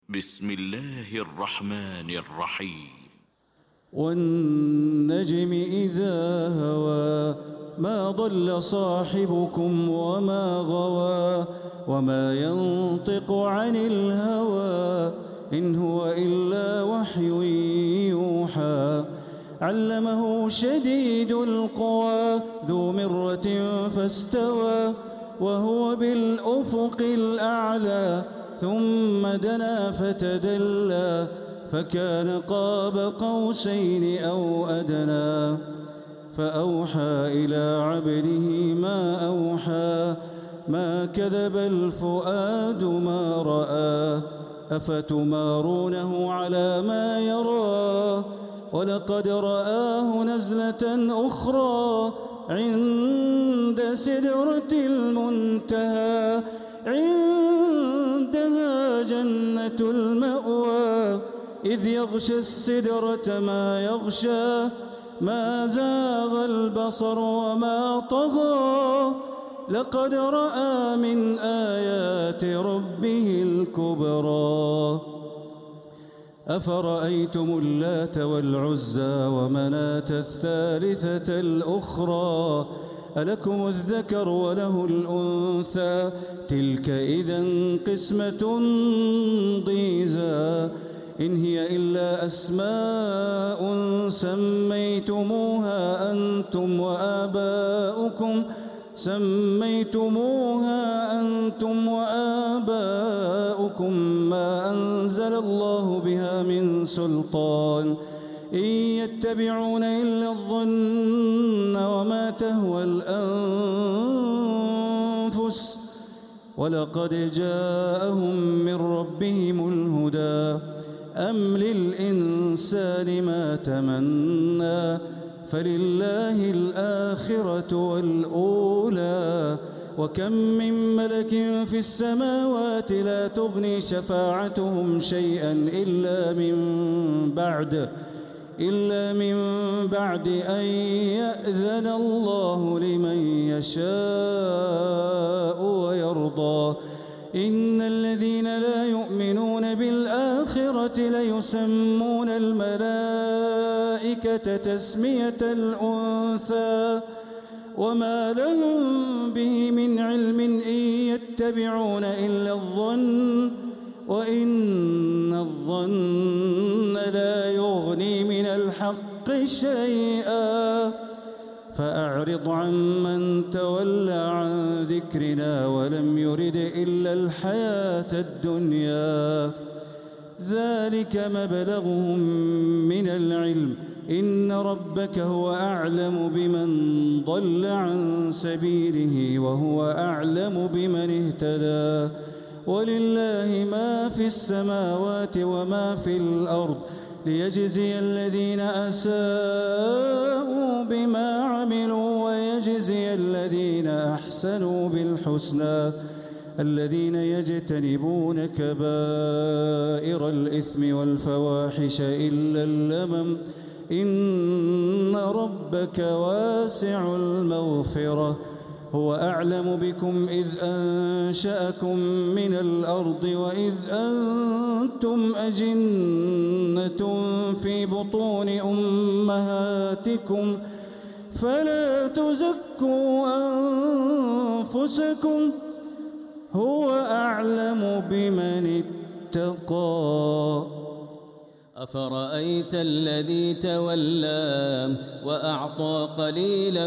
بسم الله الرحمن الرحيم. والنجم إذا هوى ما ضل صاحبكم وما غوى وما ينطق عن الهوى إن هو إلا وحي يوحى علمه شديد القوى ذو مرة فاستوى وهو بالأفق الأعلى ثم دنا فتدلى فكان قاب قوسين أو أدنى فأوحى إلى عبده ما أوحى ما كذب الفؤاد ما رأى أفتمارونه على ما يرى ولقد رآه نزلة أخرى عند سدرة المنتهى عندها جنة المأوى إذ يغشى السدرة ما يغشى ما زاغ البصر وما طغى لقد رأى من آيات ربه الكبرى أفرأيتم اللات والعزى ومناة الثالثة الأخرى ألكم الذكر وله الأنثى تلك إذا قسمة ضيزى إن هي إلا أسماء سميتموها أنتم وآباؤكم ما أنزل الله بها من سلطان إن يتبعون إلا الظن وما تهوى الأنفس ولقد جاءهم من ربهم الهدى أم للإنسان ما تمنى فلله الآخرة والأولى وكم من ملك في السماوات لا تغني شفاعتهم شيئا إلا من بعد أن يأذن الله لمن يشاء ويرضى إن الذين لا يؤمنون بالآخرة ليسمون الملائكة تسمية الأنثى وما لهم به من علم إن يتبعون إلا الظن وإن الظن لا يغني من الحق شيئا فأعرض عمن تولى عن ذكرنا ولم يرد إلا الحياة الدنيا ذلك مبلغهم من العلم إن ربك هو أعلم بمن ضل عن سبيله وهو أعلم بمن اهتدى ولله ما في السماوات وما في الأرض ليجزي الذين أساءوا بما عملوا ويجزي الذين أحسنوا بالحسنى الذين يجتنبون كبائر الإثم والفواحش إلا اللمم إن ربك واسع المغفرة هو أعلم بكم إذ أنشأكم من الأرض وإذ أنتم أجنة في بطون أمهاتكم فلا تزكوا أنفسكم هو أعلم بمن اتقى أفرأيت الذي تولى وأعطى قليلا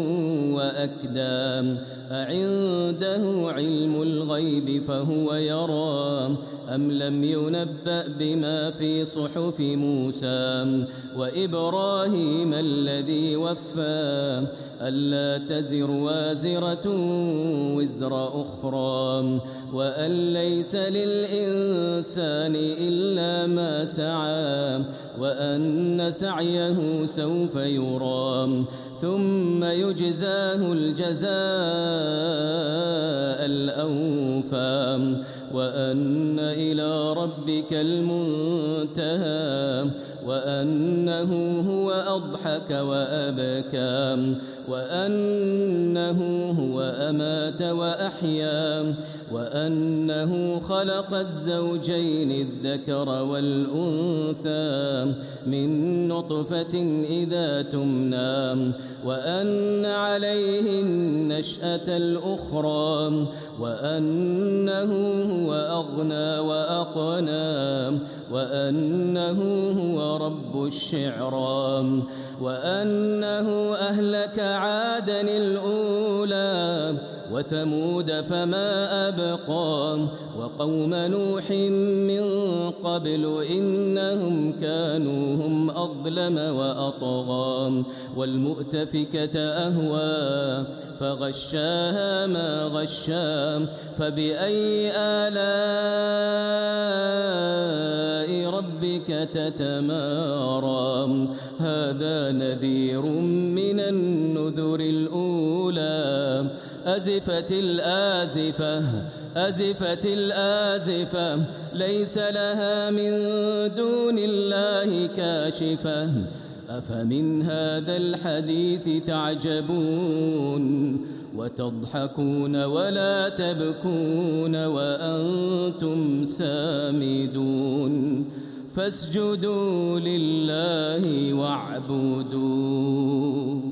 وأكدى أعنده علم الغيب فهو يرى أم لم ينبأ بما في صحف موسى وإبراهيم الذي وفى ألا تزر وازرة وزر أخرى وأن ليس للإنسان إلا ما سعى وأن سعيه سوف يرى ثم يجزاه الجزاء الأوفى وأن إلى ربك المنتهى وأنه هو أضحك وأبكى وأنه هو أمات وأحيا وأنه خلق الزوجين الذكر والأنثى من نطفة إذا تمنى وأن عليه النشأة الأخرى وأنه هو أغنى وأقنى وأنه هو رب الشعرى وأنه أهلك عادا الأولى وثمود فما أبقى وقوم نوح من قبل إنهم كانوا هم أظلم وأطغى والمؤتفكة أهوى فغشاها ما غشا فبأي آلاء ربك تتمارى هذا نذير من النذر الأولى أزفت الآزفة ليس لها من دون الله كاشفة أفمن هذا الحديث تعجبون وتضحكون ولا تبكون وأنتم سامدون فاسجدوا لله واعبدوا